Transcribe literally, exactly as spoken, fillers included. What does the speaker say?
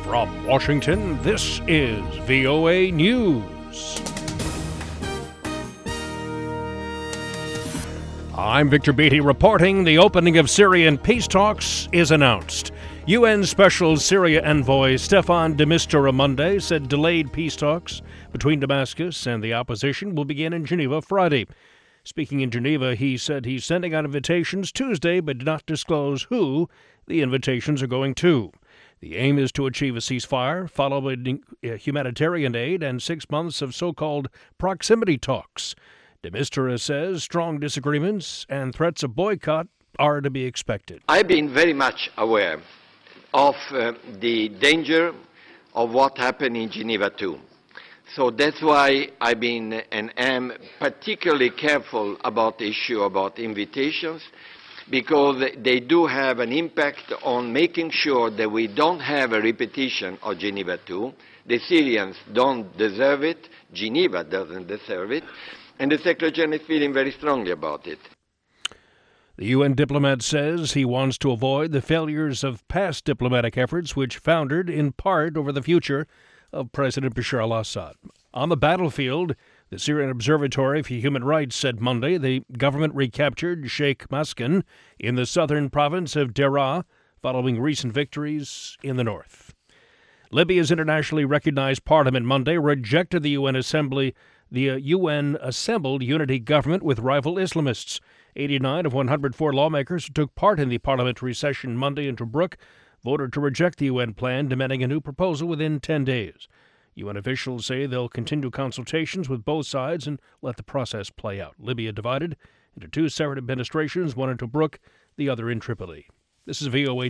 From Washington, this is V O A News. I'm Victor Beatty reporting the opening of Syrian peace talks is announced. U N Special Syria Envoy Staffan de Mistura Monday said delayed peace talks between Damascus and the opposition will begin in Geneva Friday. Speaking in Geneva, he said he's sending out invitations Tuesday but did not disclose who the invitations are going to. The aim is to achieve a ceasefire, following humanitarian aid and six months of so-called proximity talks. De Mistura says strong disagreements and threats of boycott are to be expected. I've been very much aware of uh, the danger of what happened in Geneva too. So that's why I've been and am particularly careful about the issue about invitations, because they do have an impact on making sure that we don't have a repetition of Geneva two. The Syrians don't deserve it, Geneva doesn't deserve it, and the Secretary General is feeling very strongly about it. The U N diplomat says he wants to avoid the failures of past diplomatic efforts which foundered in part over the future of President Bashar al-Assad. On the battlefield, the Syrian Observatory for Human Rights said Monday the government recaptured Sheikh Maskin in the southern province of Deraa following recent victories in the north. Libya's internationally recognized parliament Monday rejected the U N Assembly, the uh, U N assembled unity government with rival Islamists. eighty-nine of one hundred four lawmakers who took part in the parliamentary session Monday in Tobruk voted to reject the U N plan, demanding a new proposal within ten days. U N officials say they'll continue consultations with both sides and let the process play out. Libya divided into two separate administrations, one in Tobruk, the other in Tripoli. This is V O A